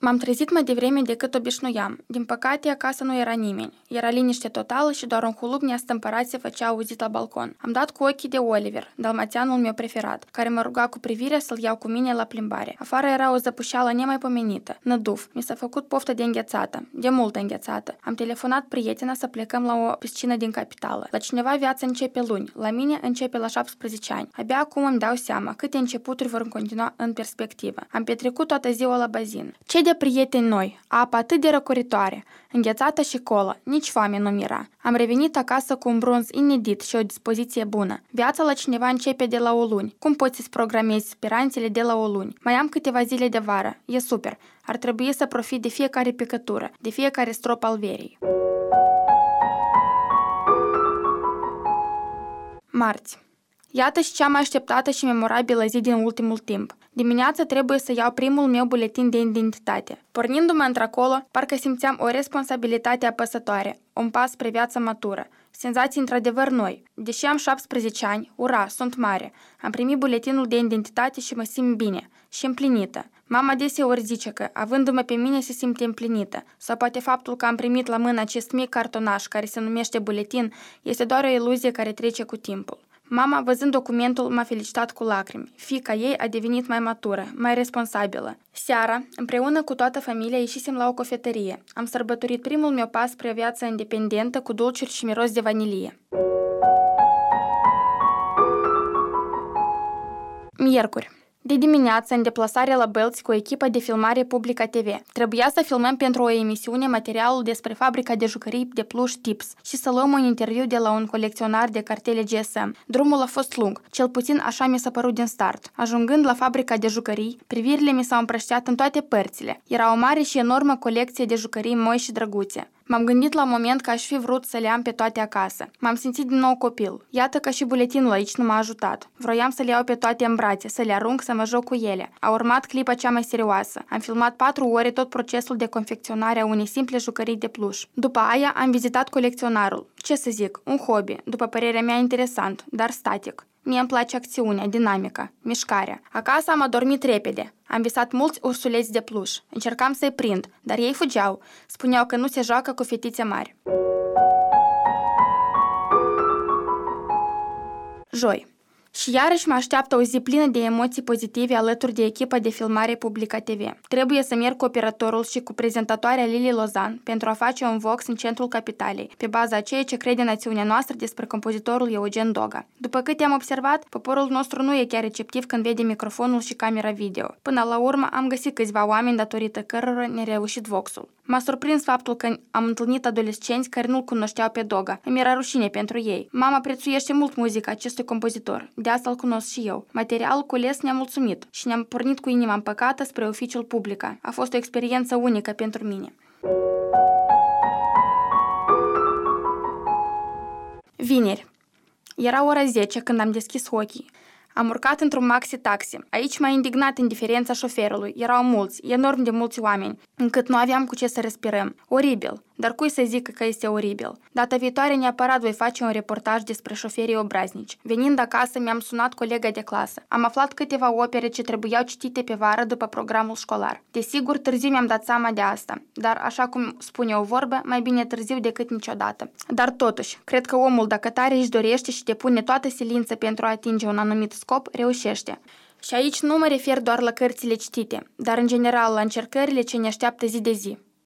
M-am trezit mai devreme decât obișnuiam. Din păcate, acasă nu era nimeni. Era liniște totală și doar un hulub neastâmpărat se făcea auzit la balcon. Am dat cu ochii de Oliver, dalmațianul meu preferat, care mă ruga cu privirea să-l iau cu mine la plimbare. Afară era o zăpușeală nemaipomenită, năduf. Mi s-a făcut poftă de înghețată, de multă înghețată. Am telefonat prietena să plecăm la o piscină din capitală. La cineva viața începe luni, la mine începe la 17 ani. Abia acum îmi dau seama câte începuturi vor continua în perspectivă. Am petrecut toată ziua la bazin. Ce de prieteni noi, apa atât de răcoritoare, înghețată și colă, nici foame nu mira. Am revenit acasă cu un bronz inedit și o dispoziție bună. Viața la cineva începe de la o luni. Cum poți să-ți programezi speranțele de la o luni? Mai am câteva zile de vară. E super. Ar trebui să profit de fiecare picătură, de fiecare strop al verii. Marți. Iată și cea mai așteptată și memorabilă zi din ultimul timp. Dimineața trebuie să iau primul meu buletin de identitate. Pornindu-mă într-acolo, parcă simțeam o responsabilitate apăsătoare, un pas spre viața matură. Senzații într-adevăr noi. Deși am 17 ani, ura, sunt mare. Am primit buletinul de identitate și mă simt bine și împlinită. Mama deseori zice că, avându-mă pe mine, se simte împlinită. Sau poate faptul că am primit la mână acest mic cartonaș care se numește buletin este doar o iluzie care trece cu timpul. Mama, văzând documentul, m-a felicitat cu lacrimi. Fiica ei a devenit mai matură, mai responsabilă. Seara, împreună cu toată familia, ieșisem la o cofetărie. Am sărbătorit primul meu pas spre o viață independentă cu dulciuri și miros de vanilie. Miercuri. De dimineață, în deplasare la Bălți cu echipa de filmare Publica TV. Trebuia să filmăm pentru o emisiune materialul despre fabrica de jucării de pluș Tips și să luăm un interviu de la un colecționar de cartele GSM. Drumul a fost lung, cel puțin așa mi s-a părut din start. Ajungând la fabrica de jucării, privirile mi s-au împrăștiat în toate părțile. Era o mare și enormă colecție de jucării moi și drăguțe. M-am gândit la un moment că aș fi vrut să le am pe toate acasă. M-am simțit din nou copil. Iată că și buletinul aici nu m-a ajutat. Vroiam să le iau pe toate în brațe, să le arunc, să mă joc cu ele. A urmat clipa cea mai serioasă. Am filmat 4 ore tot procesul de confecționare a unei simple jucării de pluș. După aia am vizitat colecționarul. Ce să zic, un hobby, după părerea mea interesant, dar static. Mie îmi place acțiunea, dinamica, mișcarea. Acasă am adormit repede. Am visat mulți ursuleți de pluș. Încercam să-i prind, dar ei fugeau. Spuneau că nu se joacă cu fetițe mari. Joi. Și iarăși mă așteaptă o zi plină de emoții pozitive alături de echipa de filmare Publica TV. Trebuie să merg cu operatorul și cu prezentatoarea Lili Lozan pentru a face un vox în centrul capitalei, pe baza a ceea ce crede națiunea noastră despre compozitorul Eugen Doga. După câte am observat, poporul nostru nu e chiar receptiv când vede microfonul și camera video. Până la urmă, am găsit câțiva oameni datorită cărora ne-a reușit voxul. M-a surprins faptul că am întâlnit adolescenți care nu-l cunoșteau pe Doga. Îmi era rușine pentru ei. Mama prețuiește mult muzica acestui compozitor. De asta îl cunosc și eu. Materialul cules ne-a mulțumit și ne-am pornit cu inima împăcată spre oficiul Publica. A fost o experiență unică pentru mine. Vineri. Era ora 10 când am deschis ochii. Am urcat într-un maxi-taxi. Aici m-a indignat indiferența șoferului. Erau mulți, enorm de mulți oameni, încât nu aveam cu ce să respirăm. Oribil. Dar cui să zică că este oribil? Data viitoare neapărat voi face un reportaj despre șoferii obraznici. Venind acasă, mi-am sunat colega de clasă. Am aflat câteva opere ce trebuiau citite pe vară după programul școlar. Desigur, târziu mi-am dat seama de asta. Dar, așa cum spune o vorbă, mai bine târziu decât niciodată. Dar totuși, cred că omul, dacă tare își dorește și depune toată silința pentru a atinge un anumit scop, reușește. Și aici nu mă refer doar la cărțile citite, dar în general la încercările ce ne așteaptă zi de zi.